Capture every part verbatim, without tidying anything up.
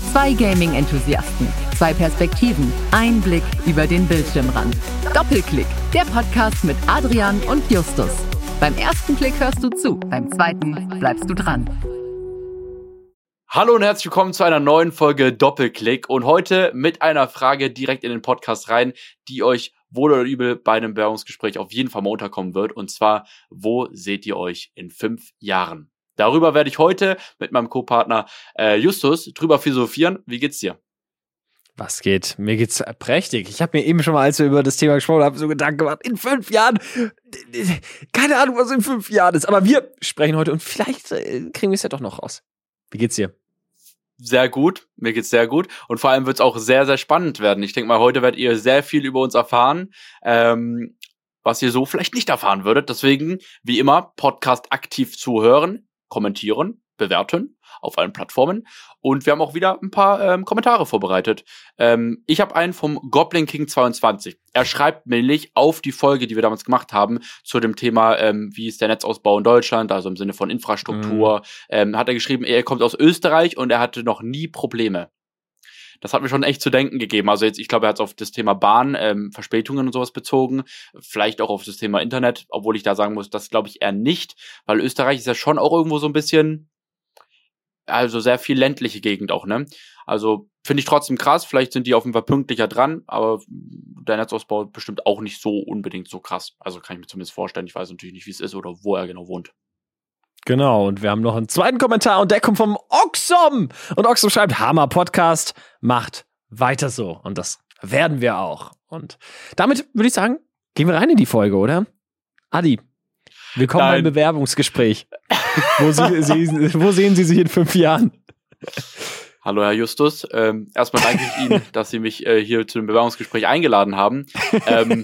Zwei Gaming-Enthusiasten, zwei Perspektiven, ein Blick über den Bildschirmrand. Doppelklick, der Podcast mit Adrian und Justus. Beim ersten Klick hörst du zu, beim zweiten bleibst du dran. Hallo und herzlich willkommen zu einer neuen Folge Doppelklick und heute mit einer Frage direkt in den Podcast rein, die euch wohl oder übel bei einem Bewerbungsgespräch auf jeden Fall mal unterkommen wird, und zwar: Wo seht ihr euch in fünf Jahren? Darüber werde ich heute mit meinem Co-Partner äh, Justus drüber philosophieren. Wie geht's dir? Was geht? Mir geht's prächtig. Ich habe mir eben schon mal, als wir über das Thema gesprochen haben, so Gedanken gemacht, in fünf Jahren, keine Ahnung, was in fünf Jahren ist, aber wir sprechen heute und vielleicht äh, kriegen wir es ja doch noch raus. Wie geht's dir? Sehr gut, mir geht's sehr gut und vor allem wird's auch sehr, sehr spannend werden. Ich denke mal, heute werdet ihr sehr viel über uns erfahren, ähm, was ihr so vielleicht nicht erfahren würdet. Deswegen, wie immer, Podcast aktiv zuhören, kommentieren, bewerten auf allen Plattformen, und wir haben auch wieder ein paar ähm, Kommentare vorbereitet. Ähm, ich habe einen vom Goblin King zweiundzwanzig. Er schreibt nämlich auf die Folge, die wir damals gemacht haben, zu dem Thema, ähm, wie ist der Netzausbau in Deutschland, also im Sinne von Infrastruktur, mhm. ähm, hat er geschrieben, er kommt aus Österreich und er hatte noch nie Probleme. Das hat mir schon echt zu denken gegeben. Also jetzt, ich glaube, er hat es auf das Thema Bahn, ähm, Verspätungen und sowas bezogen. Vielleicht auch auf das Thema Internet, obwohl ich da sagen muss, das glaube ich eher nicht, weil Österreich ist ja schon auch irgendwo so ein bisschen, also sehr viel ländliche Gegend auch, ne? Also finde ich trotzdem krass. Vielleicht sind die auf jeden Fall pünktlicher dran, aber der Netzausbau bestimmt auch nicht so unbedingt so krass. Also kann ich mir zumindest vorstellen. Ich weiß natürlich nicht, wie es ist oder wo er genau wohnt. Genau, und wir haben noch einen zweiten Kommentar und der kommt vom Oxom. Und Oxom schreibt: Hammer Podcast, macht weiter so. Und das werden wir auch. Und damit würde ich sagen, gehen wir rein in die Folge, oder? Adi, willkommen Nein. beim Bewerbungsgespräch. wo, sie, sie, wo sehen Sie sich in fünf Jahren? Hallo Herr Justus, ähm, erstmal danke ich Ihnen, dass Sie mich äh, hier zu dem Bewerbungsgespräch eingeladen haben. Ähm,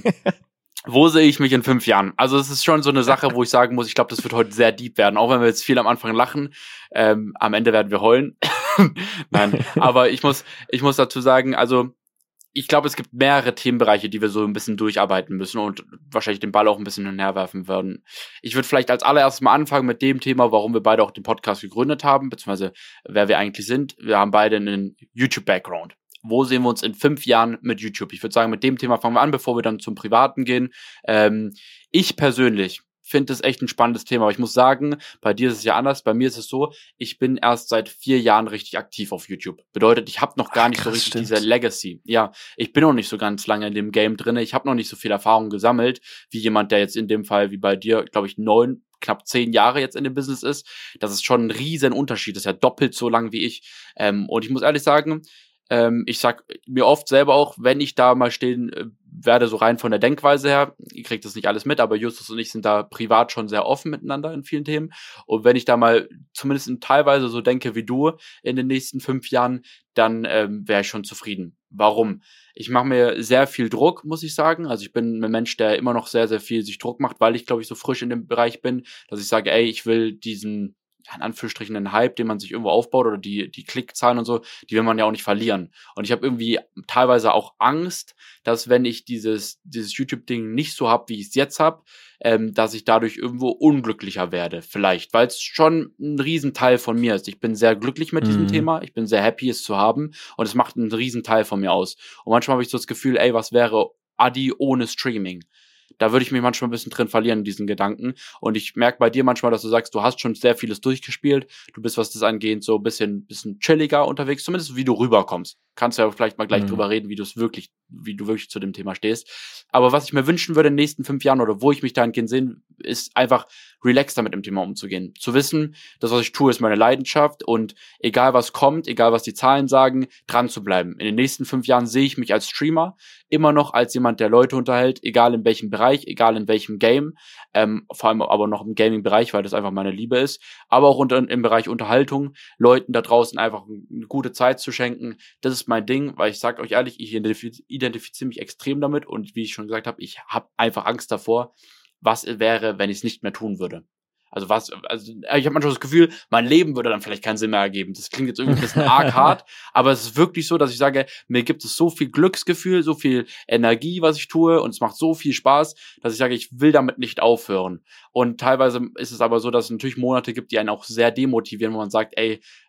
Wo sehe ich mich in fünf Jahren? Also es ist schon so eine Sache, wo ich sagen muss, ich glaube, das wird heute sehr deep werden, auch wenn wir jetzt viel am Anfang lachen. Ähm, am Ende werden wir heulen. Nein, aber ich muss, ich muss dazu sagen, also ich glaube, es gibt mehrere Themenbereiche, die wir so ein bisschen durcharbeiten müssen und wahrscheinlich den Ball auch ein bisschen hinherwerfen werden. Ich würde vielleicht als allererstes mal anfangen mit dem Thema, warum wir beide auch den Podcast gegründet haben, beziehungsweise wer wir eigentlich sind. Wir haben beide einen YouTube-Background. Wo sehen wir uns in fünf Jahren mit YouTube? Ich würde sagen, mit dem Thema fangen wir an, bevor wir dann zum Privaten gehen. Ähm, ich persönlich finde es echt ein spannendes Thema, aber ich muss sagen, bei dir ist es ja anders. Bei mir ist es so, ich bin erst seit vier Jahren richtig aktiv auf YouTube. Bedeutet, ich habe noch gar Ach, nicht krass, so richtig stimmt. diese Legacy. Ja, ich bin noch nicht so ganz lange in dem Game drin. Ich habe noch nicht so viel Erfahrung gesammelt, wie jemand, der jetzt in dem Fall, wie bei dir, glaube ich, neun, knapp zehn Jahre jetzt in dem Business ist. Das ist schon ein riesen Unterschied. Das ist ja doppelt so lang wie ich. Ähm, und ich muss ehrlich sagen, Ähm, ich sag mir oft selber auch, wenn ich da mal stehen äh, werde, so rein von der Denkweise her, ihr kriegt das nicht alles mit, aber Justus und ich sind da privat schon sehr offen miteinander in vielen Themen. Und wenn ich da mal zumindest in teilweise so denke wie du in den nächsten fünf Jahren, dann ähm, wäre ich schon zufrieden. Warum? Ich mache mir sehr viel Druck, muss ich sagen. Also ich bin ein Mensch, der immer noch sehr, sehr viel sich Druck macht, weil ich, glaube ich, so frisch in dem Bereich bin, dass ich sage, ey, ich will diesen, in Anführungsstrichen, einen Hype, den man sich irgendwo aufbaut, oder die die Klickzahlen und so, die will man ja auch nicht verlieren. Und ich habe irgendwie teilweise auch Angst, dass wenn ich dieses dieses YouTube-Ding nicht so hab, wie ich es jetzt hab, ähm, dass ich dadurch irgendwo unglücklicher werde, vielleicht, weil es schon ein Riesenteil von mir ist. Ich bin sehr glücklich mit mhm. diesem Thema, ich bin sehr happy, es zu haben, und es macht einen Riesenteil von mir aus. Und manchmal habe ich so das Gefühl, ey, was wäre Adi ohne Streaming? Da würde ich mich manchmal ein bisschen drin verlieren in diesen Gedanken. Und ich merke bei dir manchmal, dass du sagst, du hast schon sehr vieles durchgespielt. Du bist, was das angeht, so ein bisschen, bisschen chilliger unterwegs, zumindest wie du rüberkommst. Kannst ja vielleicht mal gleich mhm. drüber reden, wie du es wirklich, wie du wirklich zu dem Thema stehst. Aber was ich mir wünschen würde in den nächsten fünf Jahren, oder wo ich mich dahingehend sehen, ist einfach relaxter mit dem Thema umzugehen. Zu wissen, das, was ich tue, ist meine Leidenschaft, und egal was kommt, egal was die Zahlen sagen, dran zu bleiben. In den nächsten fünf Jahren sehe ich mich als Streamer immer noch als jemand, der Leute unterhält, egal in welchem Bereich, egal in welchem Game, ähm, vor allem aber noch im Gaming-Bereich, weil das einfach meine Liebe ist, aber auch unter, im Bereich Unterhaltung, Leuten da draußen einfach eine gute Zeit zu schenken. Das ist mein Ding, weil ich sage euch ehrlich, ich identifiz- identifiziere mich extrem damit, und wie ich schon gesagt habe, ich habe einfach Angst davor, was wäre, wenn ich es nicht mehr tun würde. Also was, also ich habe manchmal das Gefühl, mein Leben würde dann vielleicht keinen Sinn mehr ergeben. Das klingt jetzt irgendwie ein bisschen arg hart, aber es ist wirklich so, dass ich sage, mir gibt es so viel Glücksgefühl, so viel Energie, was ich tue, und es macht so viel Spaß, dass ich sage, ich will damit nicht aufhören. Und teilweise ist es aber so, dass es natürlich Monate gibt, die einen auch sehr demotivieren, wo man sagt, ey,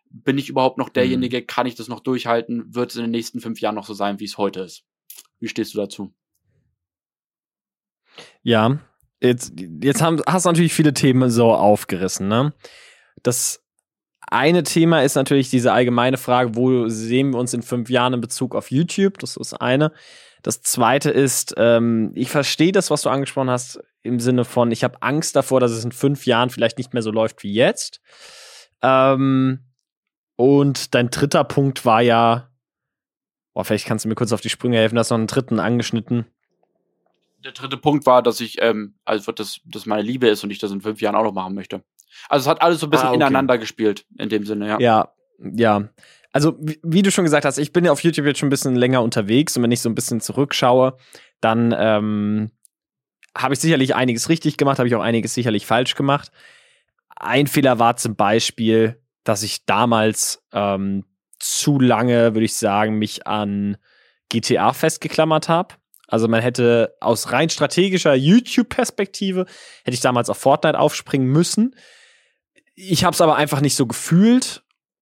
bin ich überhaupt noch derjenige, kann ich das noch durchhalten, wird es in den nächsten fünf Jahren noch so sein, wie es heute ist? Wie stehst du dazu? Ja, jetzt, jetzt haben, hast du natürlich viele Themen so aufgerissen, ne? Das eine Thema ist natürlich diese allgemeine Frage, wo sehen wir uns in fünf Jahren in Bezug auf YouTube? Das ist eine. Das zweite ist, ähm, ich verstehe das, was du angesprochen hast, im Sinne von, ich habe Angst davor, dass es in fünf Jahren vielleicht nicht mehr so läuft wie jetzt. Ähm, und dein dritter Punkt war ja, boah, vielleicht kannst du mir kurz auf die Sprünge helfen, du hast noch einen dritten angeschnitten. Der dritte Punkt war, dass ich, ähm, also dass das meine Liebe ist und ich das in fünf Jahren auch noch machen möchte. Also es hat alles so ein bisschen ah, okay. ineinander gespielt, in dem Sinne, ja. Ja, ja. Also, wie, wie du schon gesagt hast, ich bin ja auf YouTube jetzt schon ein bisschen länger unterwegs und wenn ich so ein bisschen zurückschaue, dann ähm, habe ich sicherlich einiges richtig gemacht, habe ich auch einiges sicherlich falsch gemacht. Ein Fehler war zum Beispiel, dass ich damals ähm, zu lange, würde ich sagen, mich an G T A festgeklammert habe. Also man hätte aus rein strategischer YouTube-Perspektive, hätte ich damals auf Fortnite aufspringen müssen. Ich habe es aber einfach nicht so gefühlt,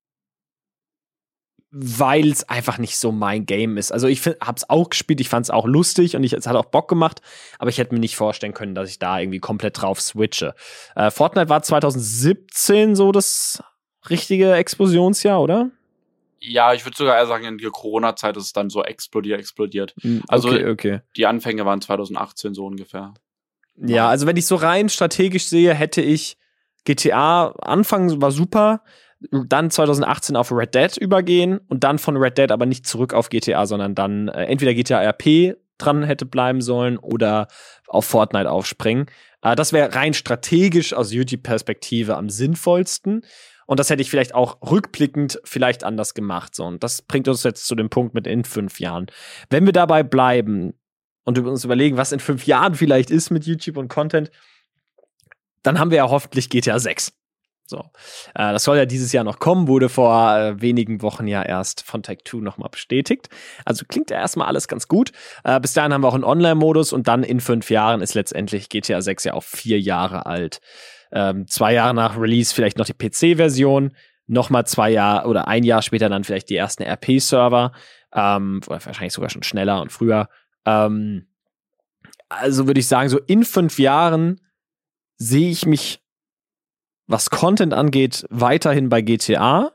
weil es einfach nicht so mein Game ist. Also ich habe es auch gespielt, ich fand es auch lustig und ich, es hat auch Bock gemacht, aber ich hätte mir nicht vorstellen können, dass ich da irgendwie komplett drauf switche. Äh, Fortnite war zwanzig siebzehn so das richtige Explosionsjahr, oder? Ja, ich würde sogar eher sagen, in der Corona-Zeit ist es dann so explodiert, explodiert. Also okay, okay. Die Anfänge waren zwanzig achtzehn so ungefähr. Ja, also wenn ich so rein strategisch sehe, hätte ich G T A, Anfang war super, dann zwanzig achtzehn auf Red Dead übergehen und dann von Red Dead aber nicht zurück auf G T A, sondern dann äh, entweder G T A R P dran hätte bleiben sollen oder auf Fortnite aufspringen. Äh, das wäre rein strategisch aus YouTube-Perspektive am sinnvollsten. Und das hätte ich vielleicht auch rückblickend vielleicht anders gemacht. So. Und das bringt uns jetzt zu dem Punkt mit in fünf Jahren. Wenn wir dabei bleiben und uns überlegen, was in fünf Jahren vielleicht ist mit YouTube und Content, dann haben wir ja hoffentlich G T A sechs. So. Äh, das soll ja dieses Jahr noch kommen, wurde vor äh, wenigen Wochen ja erst von Take-Two nochmal bestätigt. Also klingt ja erstmal alles ganz gut. Äh, bis dahin haben wir auch einen Online-Modus und dann in fünf Jahren ist letztendlich G T A sechs ja auch vier Jahre alt. Ähm, zwei Jahre nach Release vielleicht noch die P C-Version, nochmal zwei Jahre oder ein Jahr später dann vielleicht die ersten R P-Server, ähm, oder wahrscheinlich sogar schon schneller und früher. Ähm, also würde ich sagen, so in fünf Jahren sehe ich mich, was Content angeht, weiterhin bei G T A.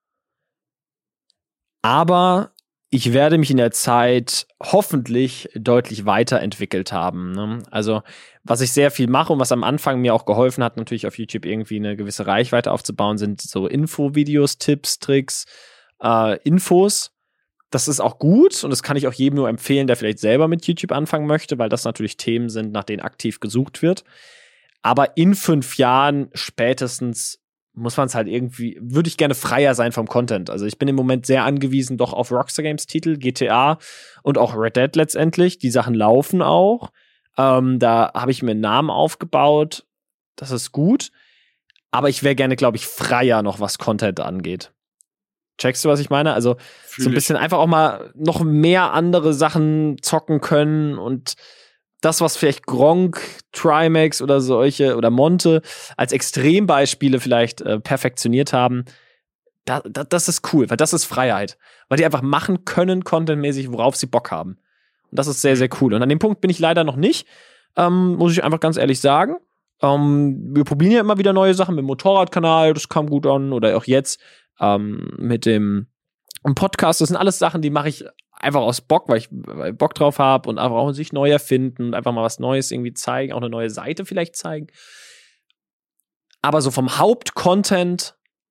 Aber ich werde mich in der Zeit hoffentlich deutlich weiterentwickelt haben. Ne? Also, was ich sehr viel mache und was am Anfang mir auch geholfen hat, natürlich auf YouTube irgendwie eine gewisse Reichweite aufzubauen, sind so Infovideos, Tipps, Tricks, äh, Infos. Das ist auch gut und das kann ich auch jedem nur empfehlen, der vielleicht selber mit YouTube anfangen möchte, weil das natürlich Themen sind, nach denen aktiv gesucht wird. Aber in fünf Jahren spätestens muss man es halt irgendwie, würde ich gerne freier sein vom Content. Also ich bin im Moment sehr angewiesen doch auf Rockstar Games Titel, G T A und auch Red Dead letztendlich. Die Sachen laufen auch. Ähm, da habe ich mir einen Namen aufgebaut. Das ist gut. Aber ich wäre gerne, glaube ich, freier noch, was Content angeht. Checkst du, was ich meine? Also Fühl so ein bisschen ich. einfach auch mal noch mehr andere Sachen zocken können und das, was vielleicht Gronk, Trimax oder solche oder Monte als Extrembeispiele vielleicht äh, perfektioniert haben, da, da, das ist cool, weil das ist Freiheit. Weil die einfach machen können, contentmäßig, worauf sie Bock haben. Und das ist sehr, sehr cool. Und an dem Punkt bin ich leider noch nicht, ähm, muss ich einfach ganz ehrlich sagen. Ähm, wir probieren ja immer wieder neue Sachen mit dem Motorradkanal, das kam gut an. Oder auch jetzt ähm, mit dem Podcast. Das sind alles Sachen, die mache ich einfach aus Bock, weil ich, weil ich Bock drauf habe und einfach auch sich neu erfinden und einfach mal was Neues irgendwie zeigen, auch eine neue Seite vielleicht zeigen. Aber so vom Hauptcontent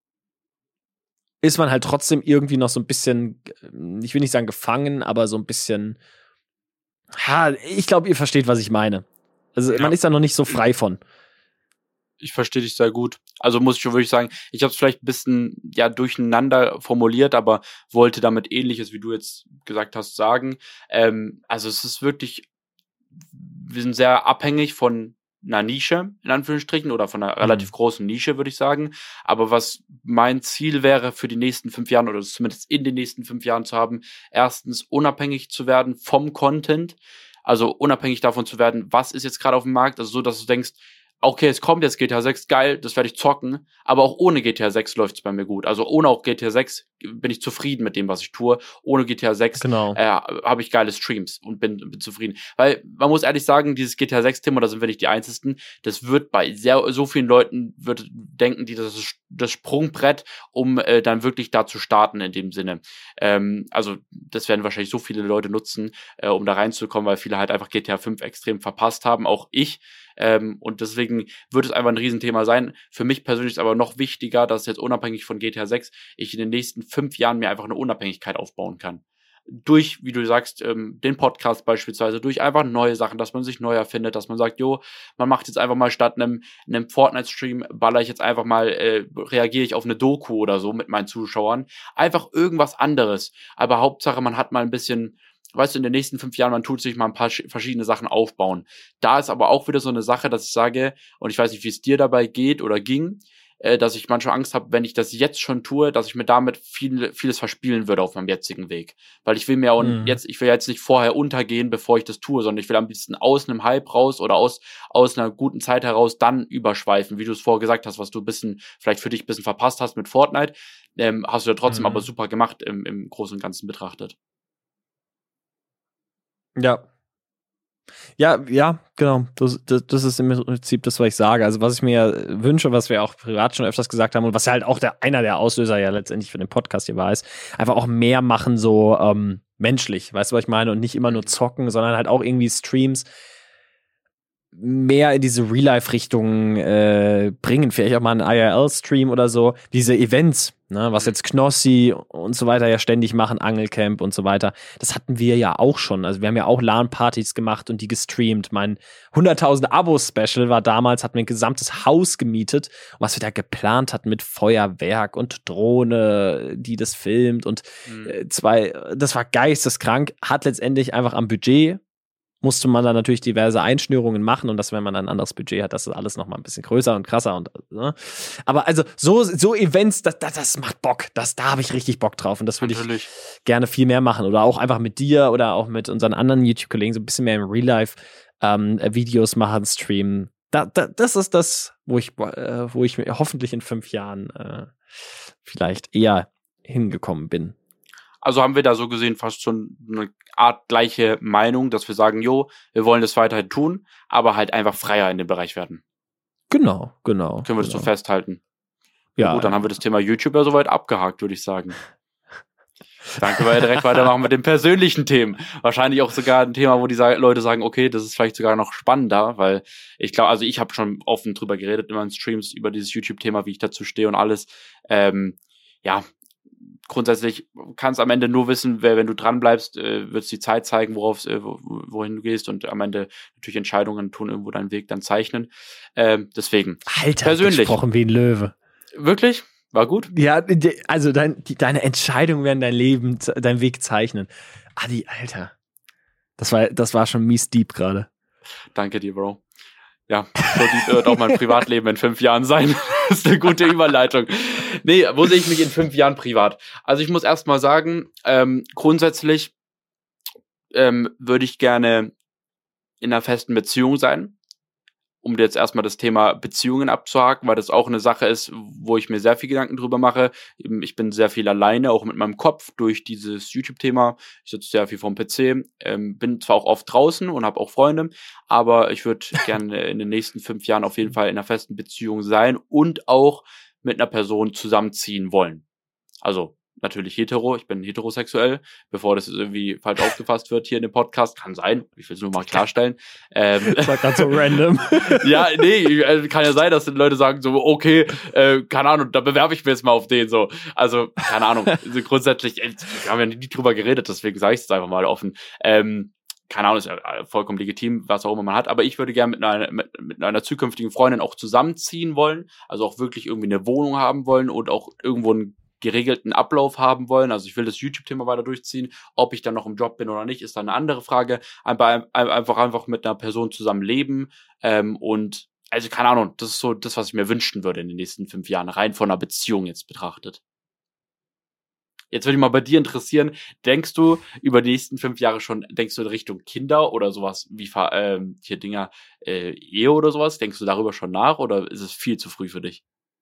ist man halt trotzdem irgendwie noch so ein bisschen, ich will nicht sagen gefangen, aber so ein bisschen, ha, ich glaube, ihr versteht, was ich meine. Also ja. Man ist da noch nicht so frei von. Ich verstehe dich sehr gut. Also muss ich schon wirklich sagen, ich habe es vielleicht ein bisschen ja durcheinander formuliert, aber wollte damit Ähnliches, wie du jetzt gesagt hast, sagen. Ähm, also es ist wirklich, wir sind sehr abhängig von einer Nische, in Anführungsstrichen, oder von einer mhm. relativ großen Nische, würde ich sagen. Aber was mein Ziel wäre für die nächsten fünf Jahre, oder zumindest in den nächsten fünf Jahren zu haben, erstens unabhängig zu werden vom Content, also unabhängig davon zu werden, was ist jetzt gerade auf dem Markt, also so, dass du denkst, okay, es kommt jetzt G T A sechs, geil, das werde ich zocken, aber auch ohne G T A sechs läuft es bei mir gut. Also ohne auch G T A sechs bin ich zufrieden mit dem, was ich tue. Ohne G T A sechs genau. äh, habe ich geile Streams und bin, bin zufrieden. Weil man muss ehrlich sagen, dieses G T A sechs-Thema, da sind wir nicht die Einzigen, das wird bei sehr so vielen Leuten wird denken, die das ist das Sprungbrett, um äh, dann wirklich da zu starten in dem Sinne. Ähm, also das werden wahrscheinlich so viele Leute nutzen, äh, um da reinzukommen, weil viele halt einfach G T A fünf extrem verpasst haben, auch ich. Ähm, und deswegen wird es einfach ein Riesenthema sein. Für mich persönlich ist aber noch wichtiger, dass jetzt unabhängig von G T A sechs ich in den nächsten fünf Jahren mir einfach eine Unabhängigkeit aufbauen kann. Durch, wie du sagst, ähm, den Podcast beispielsweise, durch einfach neue Sachen, dass man sich neu erfindet, dass man sagt, jo, man macht jetzt einfach mal statt einem, einem Fortnite-Stream, baller ich jetzt einfach mal, äh, reagiere ich auf eine Doku oder so mit meinen Zuschauern. Einfach irgendwas anderes. Aber Hauptsache, man hat mal ein bisschen, weißt du, in den nächsten fünf Jahren, man tut sich mal ein paar verschiedene Sachen aufbauen. Da ist aber auch wieder so eine Sache, dass ich sage, und ich weiß nicht, wie es dir dabei geht oder ging, äh, dass ich manchmal Angst habe, wenn ich das jetzt schon tue, dass ich mir damit viel, vieles verspielen würde auf meinem jetzigen Weg. Weil ich will mir auch mhm. jetzt, ich will jetzt nicht vorher untergehen, bevor ich das tue, sondern ich will am liebsten aus einem Hype raus oder aus, aus einer guten Zeit heraus dann überschweifen, wie du es vorher gesagt hast, was du ein bisschen, vielleicht für dich ein bisschen verpasst hast mit Fortnite, ähm, hast du ja trotzdem mhm. aber super gemacht im, im Großen und Ganzen betrachtet. Ja. Ja, ja, genau. Das, das, das ist im Prinzip das, was ich sage. Also was ich mir wünsche, was wir auch privat schon öfters gesagt haben und was ja halt auch der, einer der Auslöser ja letztendlich für den Podcast hier war, ist einfach auch mehr machen so ähm, menschlich, weißt du, was ich meine? Und nicht immer nur zocken, sondern halt auch irgendwie Streams mehr in diese Real-Life-Richtung äh, bringen. Vielleicht auch mal einen I R L-Stream oder so. Diese Events, ne, was jetzt Knossi und so weiter ja ständig machen, Angelcamp und so weiter. Das hatten wir ja auch schon. Also wir haben ja auch LAN-Partys gemacht und die gestreamt. Mein hunderttausend Abo-Special war damals, hatten wir ein gesamtes Haus gemietet. Und was wir da geplant hatten mit Feuerwerk und Drohne, die das filmt und mhm. äh, zwei, das war geisteskrank, hat letztendlich einfach am Budget musste man dann natürlich diverse Einschnürungen machen und das, wenn man ein anderes Budget hat, das ist alles noch mal ein bisschen größer und krasser und ne? Aber also so so Events, das, das, das macht Bock, das da habe ich richtig Bock drauf und das würde ich gerne viel mehr machen oder auch einfach mit dir oder auch mit unseren anderen YouTube-Kollegen so ein bisschen mehr im Real Life ähm, Videos machen, streamen. Da, da, das ist das, wo ich äh, wo ich hoffentlich in fünf Jahren äh, vielleicht eher hingekommen bin. Also haben wir da so gesehen fast schon eine Art gleiche Meinung, dass wir sagen, jo, wir wollen das weiterhin tun, aber halt einfach freier in dem Bereich werden. Genau, genau. Können wir das genau. so festhalten? Ja. Gut, dann haben wir das Thema YouTube ja soweit abgehakt, würde ich sagen. Dann können wir ja direkt weitermachen mit den persönlichen Themen. Wahrscheinlich auch sogar ein Thema, wo die Leute sagen, okay, das ist vielleicht sogar noch spannender, weil ich glaube, also ich habe schon offen drüber geredet, immer in Streams, über dieses YouTube-Thema, wie ich dazu stehe und alles. Ähm, ja, grundsätzlich kannst am Ende nur wissen, wer, wenn du dran bleibst, äh, wird es die Zeit zeigen, worauf, äh, wohin du gehst und am Ende natürlich Entscheidungen tun, irgendwo deinen Weg dann zeichnen. Ähm, deswegen. Alter, persönlich. Gesprochen wie ein Löwe. Wirklich? War gut? Ja, also dein, die, deine Entscheidungen werden dein Leben, dein Weg zeichnen. Adi, Alter. Das war, das war schon mies deep gerade. Danke dir, Bro. Ja, so deep wird auch mein Privatleben in fünf Jahren sein. Das ist eine gute Überleitung. Nee, wo sehe ich mich in fünf Jahren privat? Also ich muss erst mal sagen, ähm, grundsätzlich ähm, würde ich gerne in einer festen Beziehung sein, um jetzt erstmal das Thema Beziehungen abzuhaken, weil das auch eine Sache ist, wo ich mir sehr viel Gedanken drüber mache. Ich bin sehr viel alleine, auch mit meinem Kopf durch dieses YouTube-Thema. Ich sitze sehr viel vorm P C, ähm, bin zwar auch oft draußen und habe auch Freunde, aber ich würde gerne in den nächsten fünf Jahren auf jeden Fall in einer festen Beziehung sein und auch mit einer Person zusammenziehen wollen. Also natürlich hetero, ich bin heterosexuell, bevor das irgendwie falsch aufgefasst wird hier in dem Podcast. Kann sein, ich will es nur mal klarstellen. Ähm, das war gerade so random. Ja, nee, kann ja sein, dass die Leute sagen so, okay, äh, keine Ahnung, da bewerbe ich mich jetzt mal auf den so. Also, keine Ahnung, also grundsätzlich, wir haben ja nie drüber geredet, deswegen sage ich es einfach mal offen. Ähm, keine Ahnung, ist ja vollkommen legitim, was auch immer man hat, aber ich würde gerne mit einer, mit, mit einer zukünftigen Freundin auch zusammenziehen wollen, also auch wirklich irgendwie eine Wohnung haben wollen und auch irgendwo ein geregelten Ablauf haben wollen. Also ich will das YouTube-Thema weiter durchziehen. Ob ich dann noch im Job bin oder nicht, ist dann eine andere Frage. Einfach einfach, einfach mit einer Person zusammen leben. Ähm, und also keine Ahnung, das ist so das, was ich mir wünschen würde in den nächsten fünf Jahren, rein von einer Beziehung jetzt betrachtet. Jetzt würde ich mal bei dir interessieren, denkst du über die nächsten fünf Jahre schon, denkst du in Richtung Kinder oder sowas wie ähm, hier Dinger, äh, Ehe oder sowas? Denkst du darüber schon nach oder ist es viel zu früh für dich?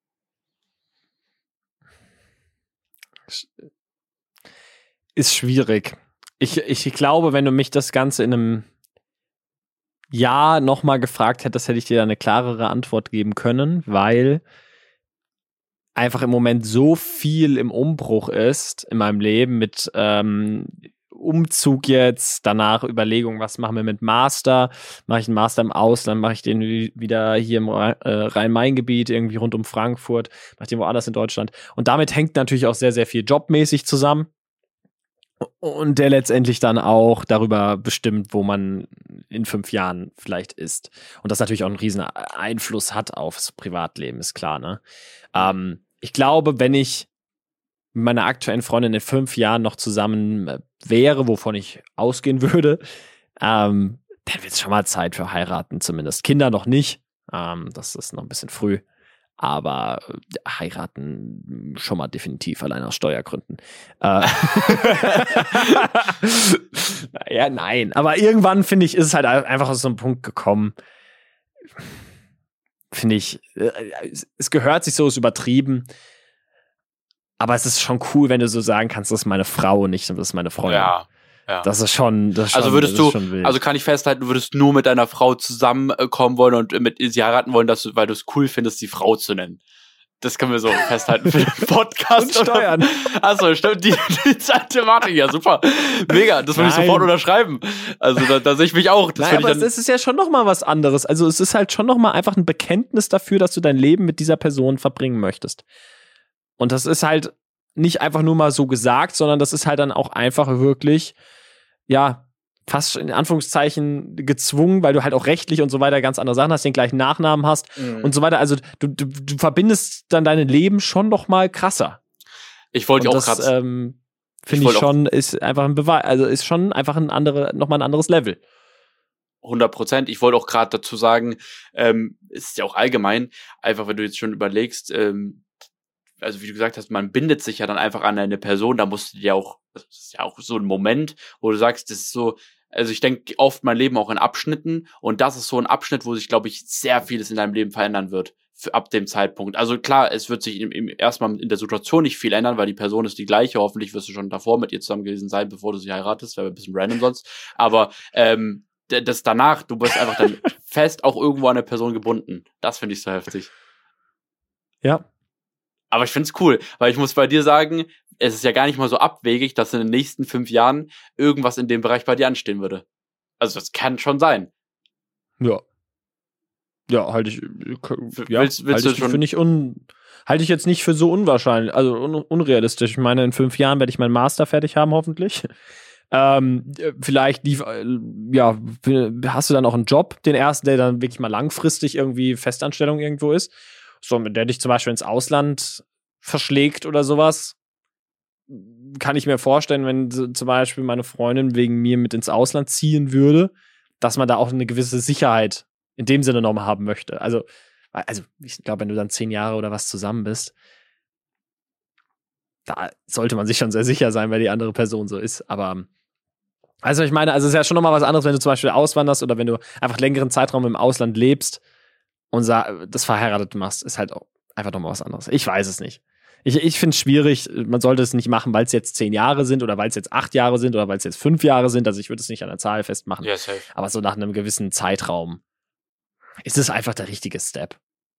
Ist schwierig. Ich, ich glaube, wenn du mich das Ganze in einem Jahr nochmal gefragt hättest, hätte ich dir da eine klarere Antwort geben können, weil einfach im Moment so viel im Umbruch ist in meinem Leben mit ähm, Umzug jetzt, danach Überlegung, was machen wir mit Master? Mache ich einen Master im Ausland? Mache ich den wieder hier im äh, Rhein-Main-Gebiet, irgendwie rund um Frankfurt? Mache ich den woanders in Deutschland? Und damit hängt natürlich auch sehr, sehr viel jobmäßig zusammen. Und der letztendlich dann auch darüber bestimmt, wo man in fünf Jahren vielleicht ist. Und das natürlich auch einen riesen Einfluss hat aufs Privatleben, ist klar, ne? Ähm, ich glaube, wenn ich mit meiner aktuellen Freundin in fünf Jahren noch zusammen wäre, wovon ich ausgehen würde, ähm, dann wird es schon mal Zeit für heiraten, zumindest. Kinder noch nicht. Ähm, das ist noch ein bisschen früh. Aber äh, heiraten schon mal definitiv, allein aus Steuergründen. Äh, ja, nein. Aber irgendwann, finde ich, ist es halt einfach aus so einem Punkt gekommen. Finde ich, äh, es gehört sich so, ist übertrieben. Aber es ist schon cool, wenn du so sagen kannst, das ist meine Frau und nicht, das ist meine Freundin. Ja. Ja. Das ist schon, das ist schon, also würdest das ist du, schon wild. Also kann ich festhalten, du würdest nur mit deiner Frau zusammenkommen wollen und mit sie heiraten wollen, dass du, weil du es cool findest, die Frau zu nennen. Das können wir so festhalten für den Podcast. Und Steuern. Achso, stimmt, die, die Thematik, ja super. Mega, das würde ich sofort unterschreiben. Also da, da sehe ich mich auch. Das Nein, aber ich dann es ist ja schon nochmal was anderes. Also es ist halt schon nochmal einfach ein Bekenntnis dafür, dass du dein Leben mit dieser Person verbringen möchtest. Und das ist halt nicht einfach nur mal so gesagt, sondern das ist halt dann auch einfach wirklich, ja, fast in Anführungszeichen gezwungen, weil du halt auch rechtlich und so weiter ganz andere Sachen hast, den gleichen Nachnamen hast mhm. und so weiter. Also du, du, du verbindest dann dein Leben schon noch mal krasser. Ich wollte auch gerade ähm, finde ich, ich schon, ist einfach ein Beweis, also ist schon einfach ein andere, noch mal ein anderes Level. hundert Prozent. Ich wollte auch gerade dazu sagen, ähm, es ist ja auch allgemein, einfach wenn du jetzt schon überlegst, ähm, also wie du gesagt hast, man bindet sich ja dann einfach an eine Person, da musst du dir auch, das ist ja auch so ein Moment, wo du sagst, das ist so, also ich denke oft mein Leben auch in Abschnitten und das ist so ein Abschnitt, wo sich, glaube ich, sehr vieles in deinem Leben verändern wird, für, ab dem Zeitpunkt. Also klar, es wird sich im, im, erstmal in der Situation nicht viel ändern, weil die Person ist die gleiche, hoffentlich wirst du schon davor mit ihr zusammen gewesen sein, bevor du sie heiratest, wäre ein bisschen random sonst, aber ähm, das danach, du bist einfach dann fest auch irgendwo an eine Person gebunden. Das finde ich so heftig. Ja. Aber ich find's cool, weil ich muss bei dir sagen, es ist ja gar nicht mal so abwegig, dass in den nächsten fünf Jahren irgendwas in dem Bereich bei dir anstehen würde. Also das kann schon sein. Ja. Ja, halte ich, ja, willst, willst halte ich du schon für nicht un, halte ich jetzt nicht für so unwahrscheinlich, also un, unrealistisch. Ich meine, in fünf Jahren werde ich meinen Master fertig haben, hoffentlich. Ähm, vielleicht lief, ja, hast du dann auch einen Job, den ersten, der dann wirklich mal langfristig irgendwie Festanstellung irgendwo ist. So, mit der dich zum Beispiel ins Ausland verschlägt oder sowas, kann ich mir vorstellen, wenn zum Beispiel meine Freundin wegen mir mit ins Ausland ziehen würde, dass man da auch eine gewisse Sicherheit in dem Sinne nochmal haben möchte. Also, also ich glaube, wenn du dann zehn Jahre oder was zusammen bist, da sollte man sich schon sehr sicher sein, weil die andere Person so ist. Aber, also ich meine, also es ist ja schon nochmal was anderes, wenn du zum Beispiel auswanderst oder wenn du einfach längeren Zeitraum im Ausland lebst und das verheiratet machst, ist halt auch einfach nochmal was anderes. Ich weiß es nicht. Ich, ich finde es schwierig, man sollte es nicht machen, weil es jetzt zehn Jahre sind oder weil es jetzt acht Jahre sind oder weil es jetzt fünf Jahre sind. Also ich würde es nicht an der Zahl festmachen. Ja, safe. Aber so nach einem gewissen Zeitraum ist es einfach der richtige Step.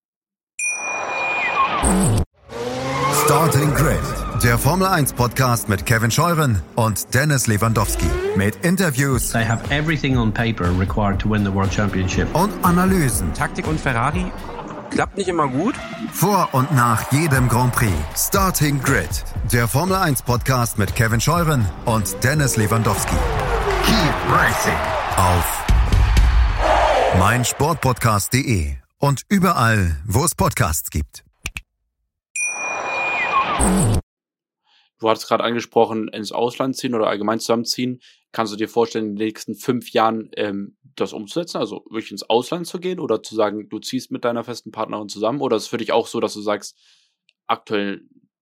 Starting Grid, der Formel eins Podcast mit Kevin Scheuren und Dennis Lewandowski. Mit Interviews. They have everything on paper required to win the World Championship. Und Analysen. Taktik und Ferrari klappt nicht immer gut. Vor und nach jedem Grand Prix. Starting Grid, der Formel eins Podcast mit Kevin Scheuren und Dennis Lewandowski. Keep racing auf meinsportpodcast punkt de und überall, wo es Podcasts gibt. Du hattest gerade angesprochen, ins Ausland ziehen oder allgemein zusammenziehen. Kannst du dir vorstellen, in den nächsten fünf Jahren ähm, das umzusetzen? Also wirklich ins Ausland zu gehen oder zu sagen, du ziehst mit deiner festen Partnerin zusammen? Oder ist es für dich auch so, dass du sagst, aktuell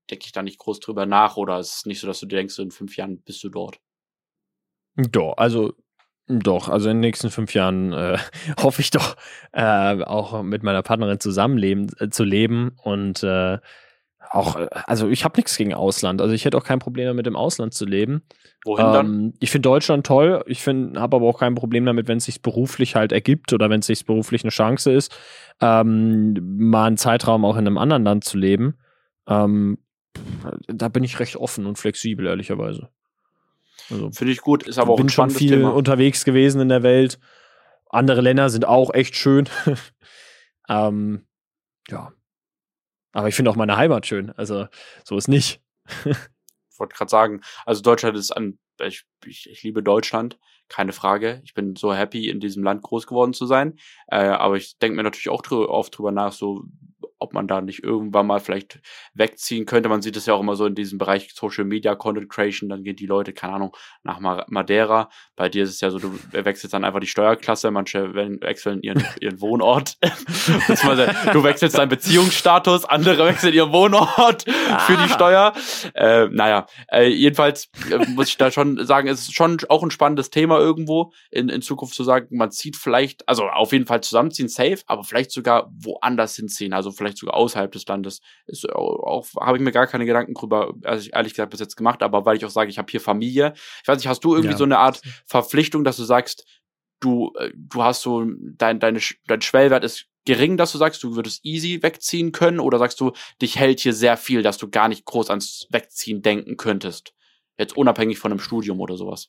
denke ich da nicht groß drüber nach oder ist es nicht so, dass du dir denkst, in fünf Jahren bist du dort? Doch, also doch, also in den nächsten fünf Jahren äh, hoffe ich doch äh, auch mit meiner Partnerin zusammenleben äh, zu leben und äh, auch, also ich habe nichts gegen Ausland, also ich hätte auch kein Problem damit, im Ausland zu leben. Wohin dann? Ähm, ich finde Deutschland toll, ich finde, habe aber auch kein Problem damit, wenn es sich beruflich halt ergibt oder wenn es sich beruflich eine Chance ist, ähm, mal einen Zeitraum auch in einem anderen Land zu leben. Ähm, da bin ich recht offen und flexibel, ehrlicherweise. Also, finde ich gut, ist aber auch bin ein schon spannendes viel Thema. unterwegs gewesen in der Welt. Andere Länder sind auch echt schön. ähm, ja. Aber ich finde auch meine Heimat schön. Also, so ist nicht. Ich wollte gerade sagen, also Deutschland ist an, ich, ich, ich liebe Deutschland, keine Frage. Ich bin so happy, in diesem Land groß geworden zu sein. Äh, aber ich denke mir natürlich auch drü- oft drüber nach, so ob man da nicht irgendwann mal vielleicht wegziehen könnte. Man sieht es ja auch immer so in diesem Bereich Social Media, Content Creation, dann gehen die Leute, keine Ahnung, nach Madeira. Bei dir ist es ja so, du wechselst dann einfach die Steuerklasse, manche wechseln ihren, ihren Wohnort. Du wechselst deinen Beziehungsstatus, andere wechseln ihren Wohnort für die Steuer. Äh, naja, äh, jedenfalls äh, muss ich da schon sagen, es ist schon auch ein spannendes Thema irgendwo, in, in Zukunft zu sagen, man zieht vielleicht, also auf jeden Fall zusammenziehen, safe, aber vielleicht sogar woanders hinziehen, also vielleicht sogar außerhalb des Landes. Ist auch, auch habe ich mir gar keine Gedanken drüber, also ich, ehrlich gesagt, bis jetzt gemacht, aber weil ich auch sage, ich habe hier Familie. Ich weiß nicht, hast du irgendwie Ja. so eine Art Verpflichtung, dass du sagst, du, du hast so, dein, deine, dein Schwellwert ist gering, dass du sagst, du würdest easy wegziehen können, oder sagst du, dich hält hier sehr viel, dass du gar nicht groß ans Wegziehen denken könntest? Jetzt unabhängig von einem Studium oder sowas.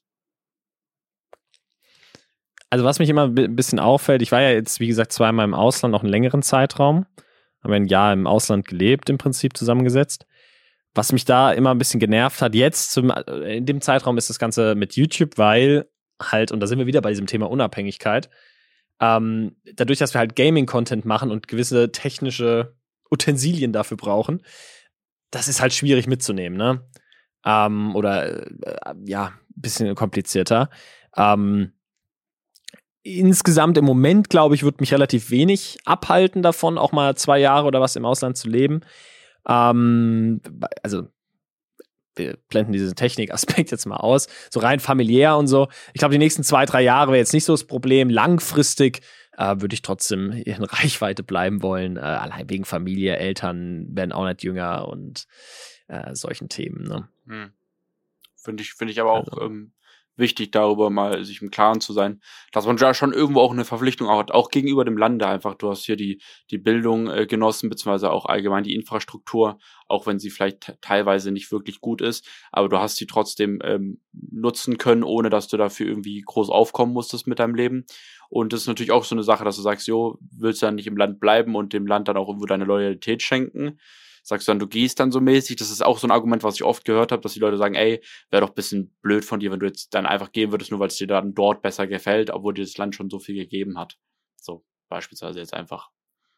Also was mich immer ein bisschen auffällt, ich war ja jetzt, wie gesagt, zweimal im Ausland, noch einen längeren Zeitraum. Haben wir ein Jahr im Ausland gelebt, im Prinzip zusammengesetzt. Was mich da immer ein bisschen genervt hat, jetzt, zum, in dem Zeitraum ist das Ganze mit YouTube, weil halt, und da sind wir wieder bei diesem Thema Unabhängigkeit, ähm, dadurch, dass wir halt Gaming-Content machen und gewisse technische Utensilien dafür brauchen, das ist halt schwierig mitzunehmen, ne? Ähm, oder, äh, ja, ein bisschen komplizierter. Ähm, Insgesamt im Moment, glaube ich, wird mich relativ wenig abhalten davon, auch mal zwei Jahre oder was im Ausland zu leben. Ähm, also, wir blenden diesen Technikaspekt jetzt mal aus. So rein familiär und so. Ich glaube, die nächsten zwei, drei Jahre wäre jetzt nicht so das Problem. Langfristig äh, würde ich trotzdem in Reichweite bleiben wollen. Äh, allein wegen Familie, Eltern werden auch nicht jünger und äh, solchen Themen. Ne? Hm. Finde ich, finde ich aber auch Also. ähm, wichtig, darüber mal sich im Klaren zu sein, dass man ja schon irgendwo auch eine Verpflichtung hat, auch gegenüber dem Lande einfach. Du hast hier die, die Bildung äh, genossen, beziehungsweise auch allgemein die Infrastruktur, auch wenn sie vielleicht t- teilweise nicht wirklich gut ist, aber du hast sie trotzdem ähm, nutzen können, ohne dass du dafür irgendwie groß aufkommen musstest mit deinem Leben. Und das ist natürlich auch so eine Sache, dass du sagst, jo, willst du dann nicht im Land bleiben und dem Land dann auch irgendwo deine Loyalität schenken? Sagst du dann, du gehst dann so mäßig? Das ist auch so ein Argument, was ich oft gehört habe, dass die Leute sagen, ey, wäre doch ein bisschen blöd von dir, wenn du jetzt dann einfach gehen würdest, nur weil es dir dann dort besser gefällt, obwohl dir das Land schon so viel gegeben hat. So, beispielsweise jetzt einfach.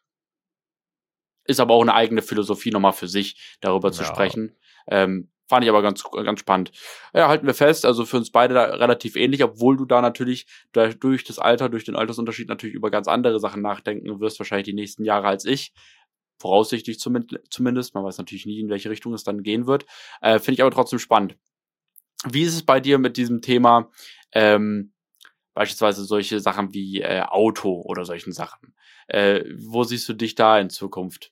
Ist aber auch eine eigene Philosophie nochmal für sich, darüber zu Ja. sprechen. Ähm, fand ich aber ganz, ganz spannend. Ja, halten wir fest, also für uns beide da relativ ähnlich, obwohl du da natürlich da durch das Alter, durch den Altersunterschied natürlich über ganz andere Sachen nachdenken wirst, wahrscheinlich die nächsten Jahre als ich. Voraussichtlich zumindest. Man weiß natürlich nie, in welche Richtung es dann gehen wird. Äh, Finde ich aber trotzdem spannend. Wie ist es bei dir mit diesem Thema, ähm, beispielsweise solche Sachen wie äh, Auto oder solchen Sachen? Äh, wo siehst du dich da in Zukunft?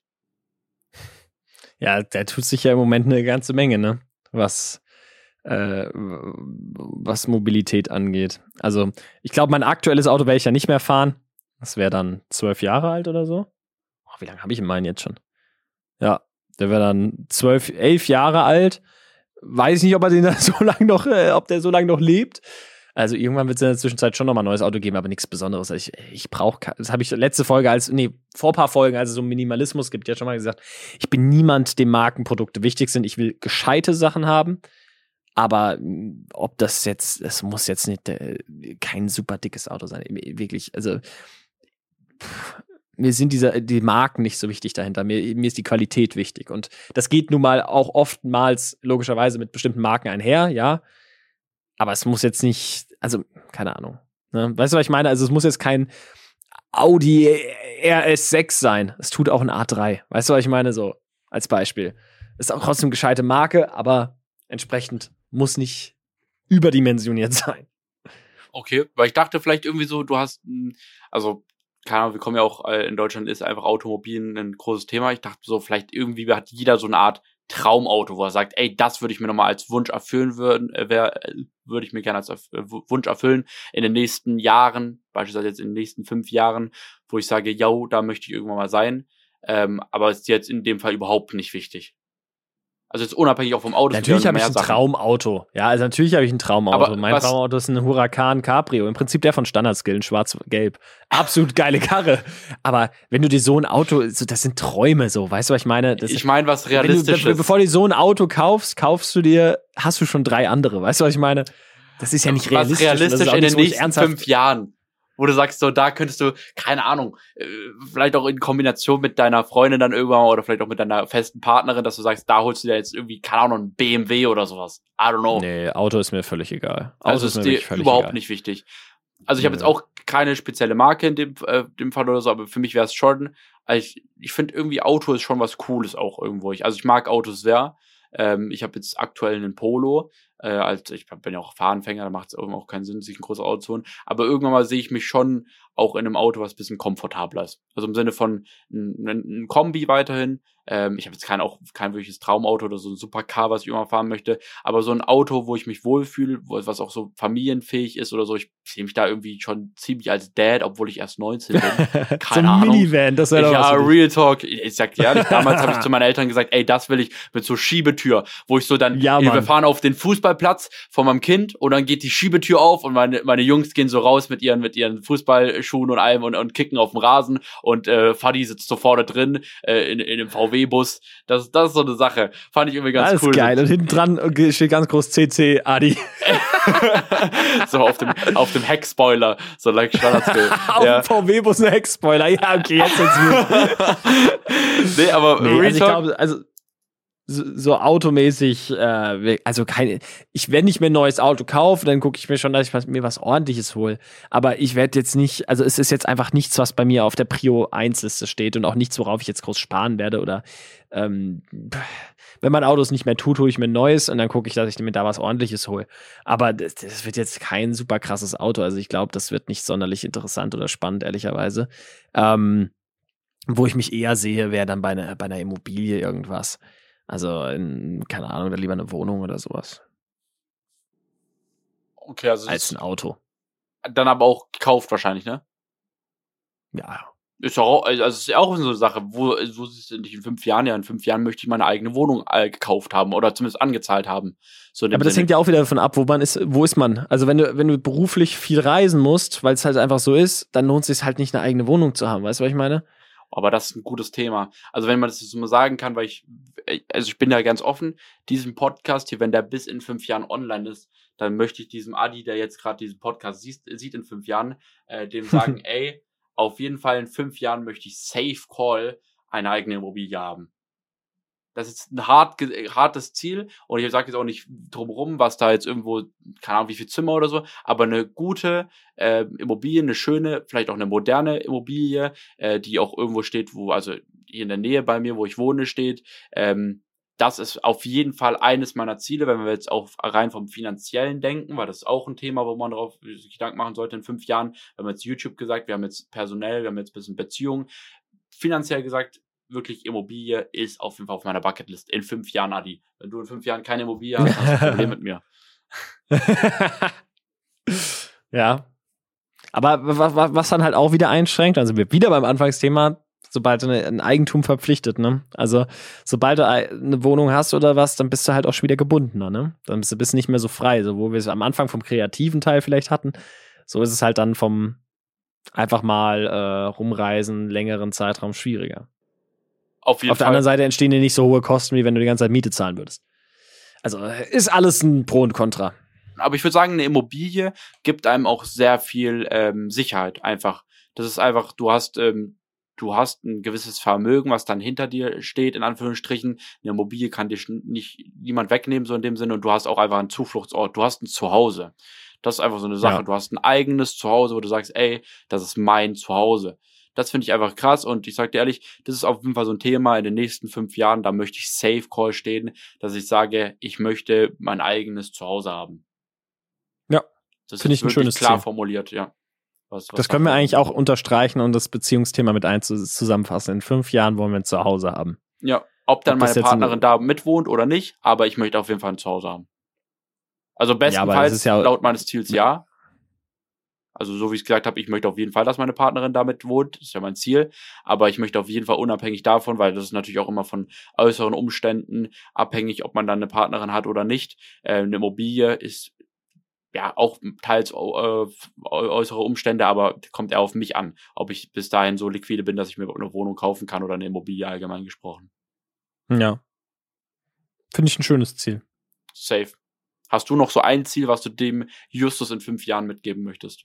Ja, da tut sich ja im Moment eine ganze Menge, ne? Was, äh, was Mobilität angeht. Also, ich glaube, mein aktuelles Auto werde ich ja nicht mehr fahren. Das wäre dann zwölf Jahre alt oder so. Oh, wie lange habe ich in meinen jetzt schon? Ja, der wäre dann zwölf, elf Jahre alt. Weiß nicht, ob er den dann so lange noch, äh, ob der so lange noch lebt. Also irgendwann wird es in der Zwischenzeit schon nochmal ein neues Auto geben, aber nichts Besonderes. Ich, ich brauche, das habe ich letzte Folge als, nee, vor ein paar Folgen, als es um Minimalismus gibt, ja schon mal gesagt, ich bin niemand, dem Markenprodukte wichtig sind. Ich will gescheite Sachen haben, aber ob das jetzt, es muss jetzt nicht äh, kein super dickes Auto sein. Wirklich, also pff, mir sind diese, die Marken nicht so wichtig dahinter. Mir, mir ist die Qualität wichtig. Und das geht nun mal auch oftmals logischerweise mit bestimmten Marken einher, ja. Aber es muss jetzt nicht, also, keine Ahnung. Ne? Weißt du, was ich meine? Also, es muss jetzt kein Audi R S sechs sein. Es tut auch ein A drei. Weißt du, was ich meine? So, als Beispiel. Ist auch trotzdem gescheite Marke, aber entsprechend muss nicht überdimensioniert sein. Okay, weil ich dachte vielleicht irgendwie so, du hast, also, keine Ahnung, wir kommen ja auch, äh, in Deutschland ist einfach Automobil ein großes Thema. Ich dachte so, vielleicht irgendwie hat jeder so eine Art Traumauto, wo er sagt, ey, das würde ich mir nochmal als Wunsch erfüllen würden, äh, wär, äh, würde ich mir gerne als äh, Wunsch erfüllen in den nächsten Jahren, beispielsweise jetzt in den nächsten fünf Jahren, wo ich sage, yo, da möchte ich irgendwann mal sein. Ähm, aber ist jetzt in dem Fall überhaupt nicht wichtig. Also jetzt unabhängig auch vom Auto. Natürlich habe ich ein Sachen. Traumauto. Ja, also natürlich habe ich ein Traumauto. Aber mein was, Traumauto ist ein Huracan Cabrio. Im Prinzip der von Standard-Skill, in schwarz-gelb. Absolut geile Karre. Aber wenn du dir so ein Auto, so, das sind Träume so, weißt du, was ich meine? Das ich meine, was realistisch du, ist. Bevor du so ein Auto kaufst, kaufst du dir, hast du schon drei andere. Weißt du, was ich meine? Das ist ja nicht realistisch. Was realistisch in den nächsten ernsthaft fünf Jahren. Wo du sagst, so, da könntest du, keine Ahnung, äh, vielleicht auch in Kombination mit deiner Freundin dann irgendwann oder vielleicht auch mit deiner festen Partnerin, dass du sagst, da holst du dir jetzt irgendwie, keine Ahnung, ein B M W oder sowas. I don't know. Nee, Auto ist mir völlig egal. Auto Also ist, ist dir überhaupt egal. Nicht wichtig. Also ich habe nee. jetzt auch keine spezielle Marke in dem, äh, dem Fall oder so, aber für mich wäre es schon, also ich, ich finde irgendwie Auto ist schon was Cooles auch irgendwo. Ich, also ich mag Autos sehr. Ähm, ich habe jetzt aktuell einen Polo. Äh, als ich bin ja auch Fahranfänger, da macht es irgendwann auch keinen Sinn, sich ein großes Auto zu holen. Aber irgendwann mal sehe ich mich schon auch in einem Auto, was ein bisschen komfortabler ist. Also im Sinne von ein, ein Kombi weiterhin. Ähm, ich habe jetzt kein auch kein wirkliches Traumauto oder so ein Supercar, was ich immer fahren möchte. Aber so ein Auto, wo ich mich wohlfühle, wo, was auch so familienfähig ist oder so. Ich sehe mich da irgendwie schon ziemlich als Dad, obwohl ich erst neunzehn bin. Keine so ein Ahnung. Minivan, das wäre doch Ja, was Real Talk. Ich sag dir ehrlich, damals habe ich zu meinen Eltern gesagt, ey, das will ich mit so Schiebetür, wo ich so dann, ja, ey, wir fahren auf den Fußballplatz von meinem Kind und dann geht die Schiebetür auf und meine meine Jungs gehen so raus mit ihren mit ihren Fußballschuhen und allem und, und kicken auf dem Rasen und äh, Fadi sitzt so vorne drin äh, in in dem V W-Bus. Das das ist so eine Sache. Fand ich irgendwie ganz das cool. Das ist geil. Und hinten dran steht ganz groß C C Adi. So auf dem auf dem Heckspoiler, so like Standard-Skill. Auf ja. dem V W-Bus ein Heckspoiler. Ja, okay, jetzt wird's gut. Nee, aber nee, Real also ich Talk, glaube, also so, so automäßig, äh, also keine, ich, wenn ich mir ein neues Auto kaufe, dann gucke ich mir schon, dass ich was, mir was Ordentliches hole. Aber ich werde jetzt nicht, also es ist jetzt einfach nichts, was bei mir auf der Prio eins Liste steht und auch nichts, worauf ich jetzt groß sparen werde oder ähm, wenn mein Auto es nicht mehr tut, hole ich mir ein neues und dann gucke ich, dass ich mir da was Ordentliches hole. Aber das, das wird jetzt kein super krasses Auto. Also ich glaube, das wird nicht sonderlich interessant oder spannend, ehrlicherweise. Ähm, wo ich mich eher sehe, wäre dann bei einer, bei einer Immobilie irgendwas. Also, in, keine Ahnung, oder lieber eine Wohnung oder sowas. okay, also Als ein Auto. Dann aber auch gekauft wahrscheinlich, ne? Ja. Ist auch, also es ist ja auch so eine Sache, wo, wo siehst du nicht in fünf Jahren, ja, in fünf Jahren möchte ich meine eigene Wohnung äh, gekauft haben oder zumindest angezahlt haben. So Aber das Sinne. hängt ja auch wieder davon ab, wo man ist, wo ist man? Also wenn du, wenn du beruflich viel reisen musst, weil es halt einfach so ist, dann lohnt es sich halt nicht, eine eigene Wohnung zu haben. Weißt du, was ich meine? Aber das ist ein gutes Thema. Also wenn man das so mal sagen kann, weil ich, also ich bin da ganz offen, diesen Podcast hier, wenn der bis in fünf Jahren online ist, dann möchte ich diesem Adi, der jetzt gerade diesen Podcast sieht, sieht in fünf Jahren, äh, dem sagen, ey, auf jeden Fall in fünf Jahren möchte ich safe call eine eigene Immobilie haben. Das ist ein hart, hartes Ziel und ich sage jetzt auch nicht drumherum, was da jetzt irgendwo, keine Ahnung, wie viel Zimmer oder so, aber eine gute äh, Immobilie, eine schöne, vielleicht auch eine moderne Immobilie, äh, die auch irgendwo steht, wo, also hier in der Nähe bei mir, wo ich wohne, steht. Ähm, das ist auf jeden Fall eines meiner Ziele, wenn wir jetzt auch rein vom Finanziellen denken, weil das ist auch ein Thema, wo man darauf sich Gedanken machen sollte in fünf Jahren. Wir haben jetzt YouTube gesagt, wir haben jetzt personell, wir haben jetzt ein bisschen Beziehung. Finanziell gesagt, wirklich Immobilie ist auf jeden Fall auf meiner Bucketlist. In fünf Jahren, Adi. Wenn du in fünf Jahren keine Immobilie hast, hast du ein Problem mit mir. Ja. Aber was, was dann halt auch wieder einschränkt, also wir wieder beim Anfangsthema, sobald du ein Eigentum verpflichtet, ne? Also, sobald du eine Wohnung hast oder was, dann bist du halt auch schon wieder gebundener, ne? Dann bist du bist nicht mehr so frei, so wo wir es am Anfang vom kreativen Teil vielleicht hatten. So ist es halt dann vom einfach mal äh, rumreisen, längeren Zeitraum schwieriger. Auf jeden Auf der Fall. anderen Seite entstehen dir nicht so hohe Kosten, wie wenn du die ganze Zeit Miete zahlen würdest. Also ist alles ein Pro und Contra. Aber ich würde sagen, eine Immobilie gibt einem auch sehr viel ähm, Sicherheit einfach. Das ist einfach, du hast ähm, du hast ein gewisses Vermögen, was dann hinter dir steht, in Anführungsstrichen. Eine Immobilie kann dir nicht niemand wegnehmen, so in dem Sinne. Und du hast auch einfach einen Zufluchtsort. Du hast ein Zuhause. Das ist einfach so eine Sache. Ja. Du hast ein eigenes Zuhause, wo du sagst, ey, das ist mein Zuhause. Das finde ich einfach krass und ich sag dir ehrlich, das ist auf jeden Fall so ein Thema in den nächsten fünf Jahren, da möchte ich Safe Call stehen, dass ich sage, ich möchte mein eigenes Zuhause haben. Ja, das finde ich ein schönes klar Ziel. formuliert, ja. Was, was das können wir eigentlich auch unterstreichen und das Beziehungsthema mit eins zusammenfassen. In fünf Jahren wollen wir ein Zuhause haben. Ja, ob dann ob das meine jetzt Partnerin ein- da mitwohnt oder nicht, aber ich möchte auf jeden Fall ein Zuhause haben. Also aber das bestenfalls ist ja- laut meines Ziels ja. Also so wie ich es gesagt habe, ich möchte auf jeden Fall, dass meine Partnerin damit wohnt. Das ist ja mein Ziel. Aber ich möchte auf jeden Fall unabhängig davon, weil das ist natürlich auch immer von äußeren Umständen abhängig, ob man dann eine Partnerin hat oder nicht. Äh, eine Immobilie ist ja auch teils äh, äußere Umstände, aber kommt eher auf mich an, ob ich bis dahin so liquide bin, dass ich mir eine Wohnung kaufen kann oder eine Immobilie allgemein gesprochen. Ja. Finde ich ein schönes Ziel. Safe. Hast du noch so ein Ziel, was du dem Justus in fünf Jahren mitgeben möchtest?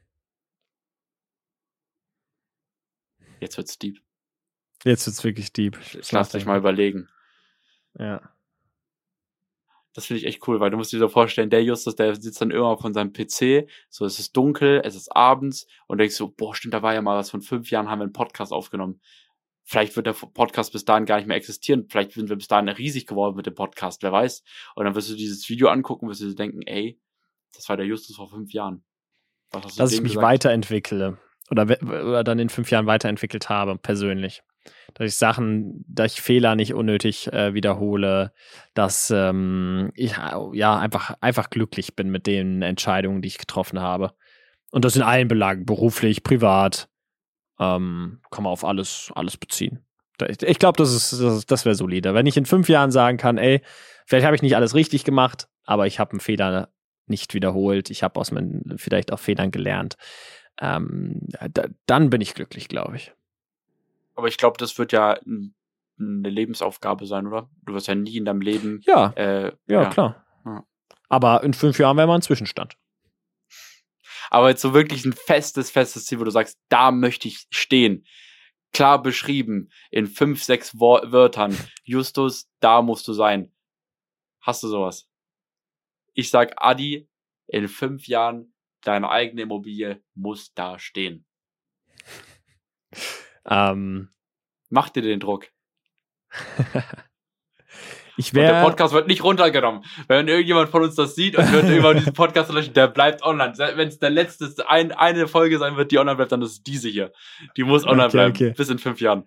Jetzt wird's deep. Jetzt wird's wirklich deep. Jetzt lass dich mal überlegen. Ja. Das finde ich echt cool, weil du musst dir so vorstellen, der Justus, der sitzt dann immer von seinem P C, so es ist dunkel, es ist abends und denkst so, boah, stimmt, da war ja mal was, von fünf Jahren haben wir einen Podcast aufgenommen. Vielleicht wird der Podcast bis dahin gar nicht mehr existieren, vielleicht sind wir bis dahin riesig geworden mit dem Podcast, wer weiß. Und dann wirst du dieses Video angucken, wirst du dir denken, ey, das war der Justus vor fünf Jahren. Was hast du Dass ich dem mich gesagt? weiterentwickle oder, we- oder dann in fünf Jahren weiterentwickelt habe, persönlich. Dass ich Sachen, dass ich Fehler nicht unnötig äh, wiederhole, dass ähm, ich ja einfach, einfach glücklich bin mit den Entscheidungen, die ich getroffen habe. Und das in allen Belangen, beruflich, privat, ähm, kann man auf alles, alles beziehen. Da- Ich, ich glaube, das ist, das, das wäre solide. Wenn ich in fünf Jahren sagen kann, ey, vielleicht habe ich nicht alles richtig gemacht, aber ich habe einen Fehler nicht wiederholt, ich habe aus meinen vielleicht auch Fehlern gelernt, ähm, da, dann bin ich glücklich, glaube ich. Aber ich glaube, das wird ja n- eine Lebensaufgabe sein, oder? Du wirst ja nie in deinem Leben Ja, äh, ja, klar. Ja. Aber in fünf Jahren wäre mal ein Zwischenstand. Aber jetzt so wirklich ein festes, festes Ziel, wo du sagst, da möchte ich stehen. Klar beschrieben, in fünf, sechs Wo- Wörtern. Justus, da musst du sein. Hast du sowas? Ich sag, Adi, in fünf Jahren, deine eigene Immobilie muss da stehen. Ähm, Mach dir den Druck. ich Und der wäre. Podcast wird nicht runtergenommen. Wenn irgendjemand von uns das sieht und hört über diesen Podcast zu löschen, der bleibt online. Wenn es der letzte, ein, eine Folge sein wird, die online bleibt, dann ist es diese hier. Die muss online Okay, bleiben. okay. Bis in fünf Jahren.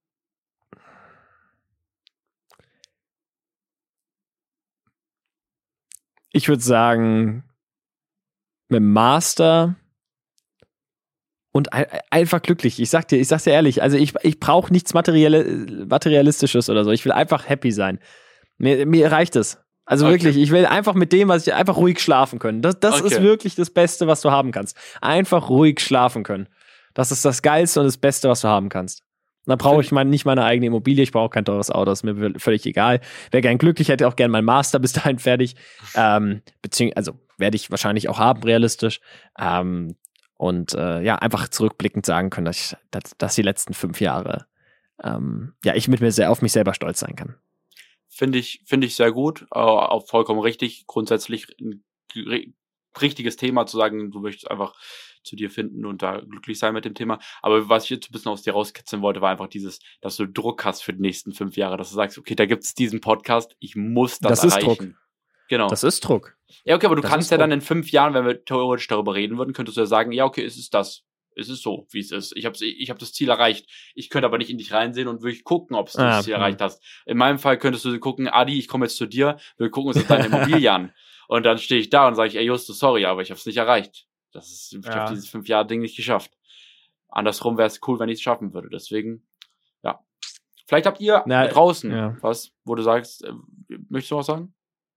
Ich würde sagen, mit dem Master und ein- einfach glücklich. Ich sag dir, ich sag's dir ehrlich, also ich, ich brauche nichts Materielle, Materialistisches oder so. Ich will einfach happy sein. Mir, mir reicht es. Also Okay. wirklich, ich will einfach mit dem, was ich einfach ruhig schlafen können. Das, das Okay. ist wirklich das Beste, was du haben kannst. Einfach ruhig schlafen können. Das ist das Geilste und das Beste, was du haben kannst. Und dann brauche ich mein, nicht meine eigene Immobilie, ich brauche kein teures Auto, ist mir v- völlig egal. Wäre gern glücklich, hätte auch gern mein Master bis dahin fertig. Ähm, beziehungsweise, also werde ich wahrscheinlich auch haben, realistisch. Ähm, und äh, ja, einfach zurückblickend sagen können, dass, ich, dass, dass die letzten fünf Jahre, ähm, ja, ich mit mir sehr auf mich selber stolz sein kann. Finde ich, finde ich sehr gut. Äh, auch vollkommen richtig. Grundsätzlich ein ri- richtiges Thema zu sagen, du möchtest einfach zu dir finden und da glücklich sein mit dem Thema. Aber was ich jetzt ein bisschen aus dir rauskitzeln wollte, war einfach dieses, dass du Druck hast für die nächsten fünf Jahre, dass du sagst, okay, da gibt's diesen Podcast, ich muss das, Das ist erreichen. Druck. Genau. Das ist Druck. Ja, okay, aber du das kannst ist ja dann Druck. in fünf Jahren, wenn wir theoretisch darüber reden würden, könntest du ja sagen, ja, okay, es ist das. Es ist so, wie es ist. Ich habe ich hab das Ziel erreicht. Ich könnte aber nicht in dich reinsehen und wirklich gucken, ob du Ah, das Ziel hm. erreicht hast. In meinem Fall könntest du gucken, Adi, ich komme jetzt zu dir, wir gucken uns jetzt deine Immobilie an. Und dann stehe ich da und sage ich, ey Justus, sorry, aber ich habe es nicht erreicht. Das ist, ich Ja. habe dieses fünf Jahre Ding nicht geschafft. Andersrum wäre es cool, wenn ich es schaffen würde. Deswegen, ja. Vielleicht habt ihr Na, draußen ja. was, wo du sagst, äh, möchtest du was sagen?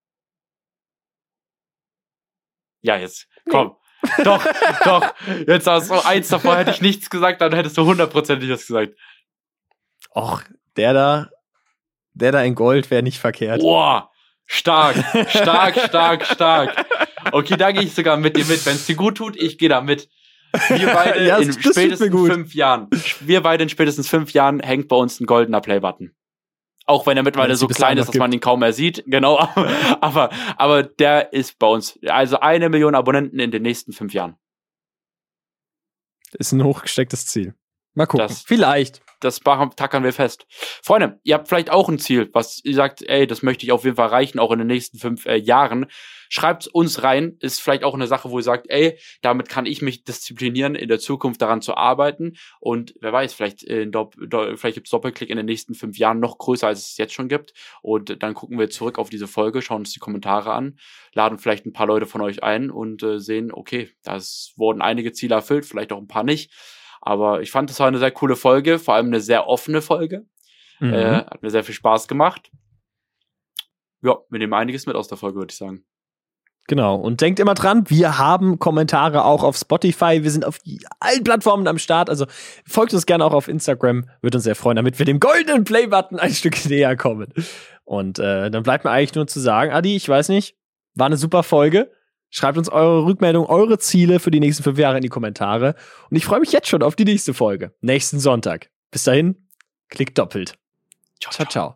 Ja, jetzt, komm. Doch, doch. Jetzt hast du eins davor, hätte ich nichts gesagt, dann hättest du hundertprozentig was gesagt. Och, der da, der da in Gold wäre nicht verkehrt. Boah, stark, stark, stark, stark. Okay, da gehe ich sogar mit dir mit. Wenn es dir gut tut, ich gehe da mit. Wir beide Ja, in das tut mir spätestens gut. fünf Jahren. Wir beide in spätestens fünf Jahren hängt bei uns ein goldener Playbutton. Auch wenn er mittlerweile Wenn es so die bis klein dahin ist, noch dass man ihn kaum mehr sieht. Genau, aber, aber der ist bei uns. Also eine Million Abonnenten in den nächsten fünf Jahren. Ist ein hochgestecktes Ziel. Mal gucken. Das, Vielleicht. Das tackern wir fest. Freunde, ihr habt vielleicht auch ein Ziel, was ihr sagt, ey, das möchte ich auf jeden Fall erreichen, auch in den nächsten fünf äh, Jahren. Schreibt uns rein. Ist vielleicht auch eine Sache, wo ihr sagt, ey, damit kann ich mich disziplinieren, in der Zukunft daran zu arbeiten. Und wer weiß, vielleicht, in Dopp- Do- vielleicht gibt es Doppelklick in den nächsten fünf Jahren noch größer, als es jetzt schon gibt. Und dann gucken wir zurück auf diese Folge, schauen uns die Kommentare an, laden vielleicht ein paar Leute von euch ein und äh, sehen, okay, das wurden einige Ziele erfüllt, vielleicht auch ein paar nicht. Aber ich fand, das war eine sehr coole Folge, vor allem eine sehr offene Folge. Mhm. Äh, hat mir sehr viel Spaß gemacht. Ja, wir nehmen einiges mit aus der Folge, würde ich sagen. Genau. Und denkt immer dran, wir haben Kommentare auch auf Spotify. Wir sind auf allen Plattformen am Start. Also folgt uns gerne auch auf Instagram. Würde uns sehr freuen, damit wir dem goldenen Play-Button ein Stück näher kommen. Und äh, dann bleibt mir eigentlich nur zu sagen, Adi, ich weiß nicht, war eine super Folge. Schreibt uns eure Rückmeldung, eure Ziele für die nächsten fünf Jahre in die Kommentare. Und ich freue mich jetzt schon auf die nächste Folge. Nächsten Sonntag. Bis dahin, klickt doppelt. Ciao, ciao. ciao.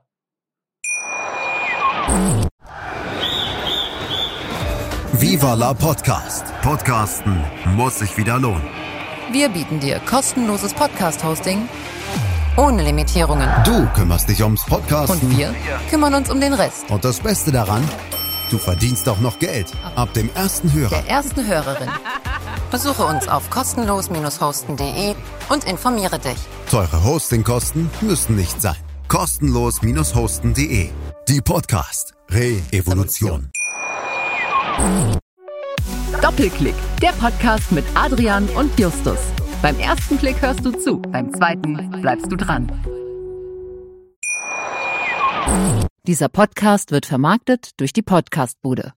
Viva la Podcast. Podcasten muss sich wieder lohnen. Wir bieten dir kostenloses Podcast-Hosting ohne Limitierungen. Du kümmerst dich ums Podcasten. Und wir kümmern uns um den Rest. Und das Beste daran, du verdienst auch noch Geld. Ab dem ersten Hörer. Der ersten Hörerin. Besuche uns auf kostenlos hosten punkt de und informiere dich. Teure Hostingkosten müssen nicht sein. kostenlos hosten punkt de. Die Podcast Re-Evolution. Doppelklick, der Podcast mit Adrian und Justus. Beim ersten Klick hörst du zu, beim zweiten bleibst du dran. Dieser Podcast wird vermarktet durch die Podcastbude.